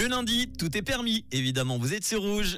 Le lundi, tout est permis. Évidemment, vous êtes sur Rouge.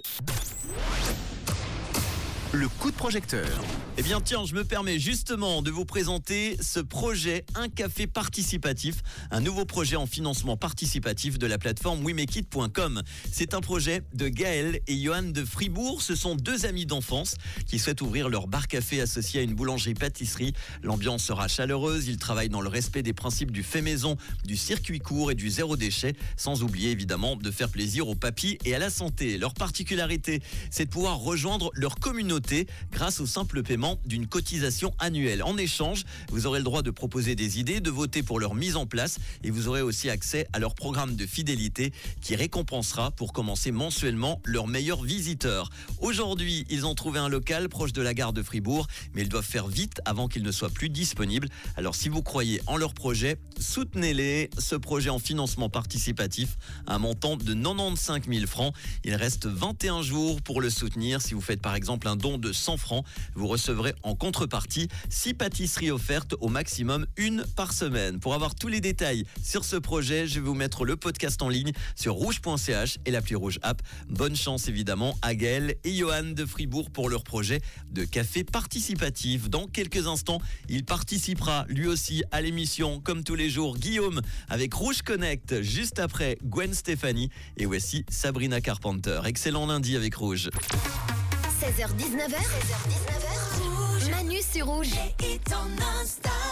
Le coup de projecteur. Eh bien tiens, je me permets justement de vous présenter ce projet Un café participatif, un nouveau projet en financement participatif de la plateforme wemekit.com. C'est un projet de Gaël et Johan de Fribourg. Ce sont deux amis d'enfance qui souhaitent ouvrir leur bar-café associé à une boulangerie-pâtisserie. L'ambiance sera chaleureuse, ils travaillent dans le respect des principes du fait maison, du circuit court et du zéro déchet, sans oublier évidemment de faire plaisir aux papis et à la santé. Leur particularité, c'est de pouvoir rejoindre leur communauté grâce au simple paiement d'une cotisation annuelle. En échange, vous aurez le droit de proposer des idées, de voter pour leur mise en place et vous aurez aussi accès à leur programme de fidélité qui récompensera pour commencer mensuellement leurs meilleurs visiteurs. Aujourd'hui, ils ont trouvé un local proche de la gare de Fribourg, mais ils doivent faire vite avant qu'il ne soit plus disponible. Alors si vous croyez en leur projet, soutenez-les. Ce projet en financement participatif, un montant de 95 000 francs. Il reste 21 jours pour le soutenir. Si vous faites par exemple un don de 100 francs, vous recevrez en contrepartie 6 pâtisseries offertes, au maximum une par semaine. Pour avoir tous les détails sur ce projet, je vais vous mettre le podcast en ligne sur rouge.ch et l'appli Rouge App. Bonne chance évidemment à Gaël et Johan de Fribourg pour leur projet de café participatif. Dans quelques instants, il participera lui aussi à l'émission comme tous les jours. Guillaume avec Rouge Connect, juste après Gwen Stefani et voici Sabrina Carpenter. Excellent lundi avec Rouge. 16h-19h, Manu sur Rouge.